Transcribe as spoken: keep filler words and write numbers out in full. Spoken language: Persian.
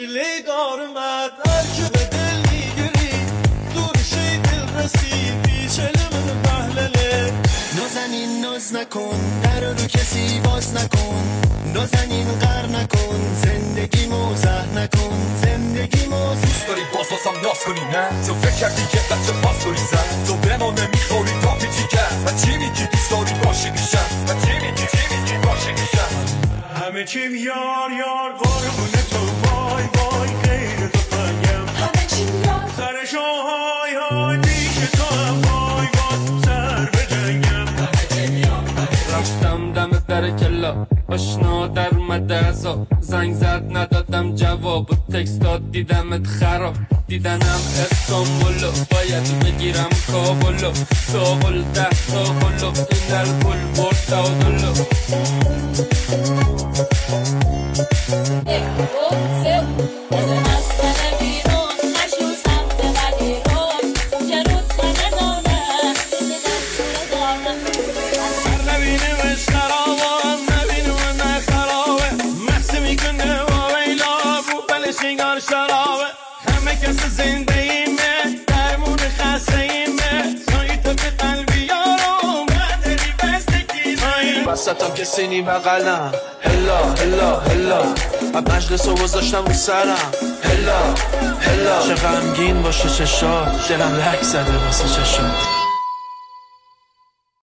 لیدار مد هرکه به دل میگیری دورشی دل رسی پیچل من محلله نازنین ناز نکن در رو کسی باز نکن نازنین غر نکن زندگی موزه نکن زندگی موزه دوست داری باز بازم ناز کنی نه تو فکر کردی که بچه پاس کنی زن تو به ما نمیخوری تا پیچی کرد و چی میگی دوست داری باشی میشم و چی میگی چی میگی باشی میشم همه چیم یار یار قربونه تو وای وای غیر تو فنگم همه چیم یار سرشو های های پیش تو هم وای وای سر به جنگم همه چیم یار رفتم دم در کلا آشنا در اومده ازا زنگ زد ندادم جواب و تکست داد دیدمت خراب دیدنم استانبولو باید بگیرم کابلو ساقل ده ساقلو این در پل برد تعادلو یک دو سه بزن از تنه بیرون نشو سمت ولی رون چه رود تنه دانه دیدن چونه دانه سر نبینه مش خرابم نبینه من خرابه محصه میکنه و ویلا بو بل شنگار شرابه همه کس زنده ایمه درمون خسته ایمه سایت به قلبی یارم نداری بستگی وسطم کسی نی بقلم هلا هلا هلا از مجلس رو گذاشتم رو سرم هلا هلا چه غمگین باشه چشات دلم لک زده واسه چشات